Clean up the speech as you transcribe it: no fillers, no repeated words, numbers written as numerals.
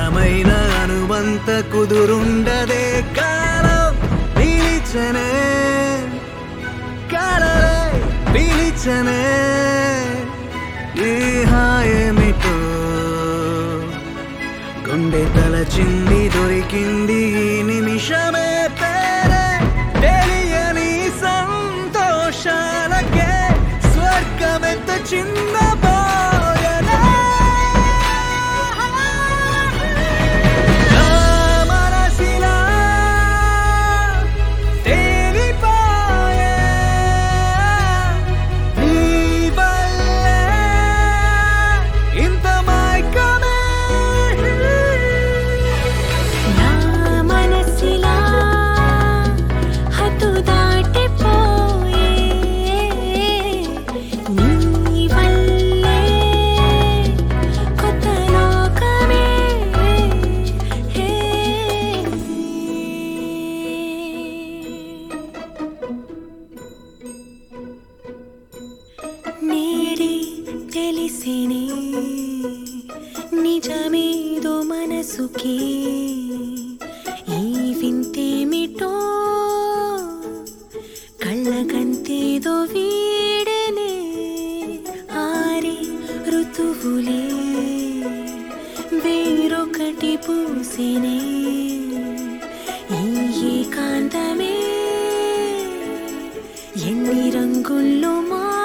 బలమైన అనువంత కుదురుండదే కాలం పిలిచనే కాలరే పిలిచనే ఈ హాయమిటో గుండె తలచింది దొరికింది ఈ నిమిషమే పేరే తెలియని సంతోషాలకే స్వర్గమెంత చిన్నబోయనే నా మనసిలా తేలిపోయే నీ వల్లే ఇంత మైకమే నా మనసిలా హద్దు దాటిపోయే నీ వల్లే కొత్త లోకమే నేడే తెలిసినే నిజమేదో మనసుకి ఈ వింతేమిటో కళ్ళకంతేదో వీడనే ఆరి ఋతువులే వేరొకటి పూసేనే ఈ ఏకాంతమే ఎన్ని రంగుల్లో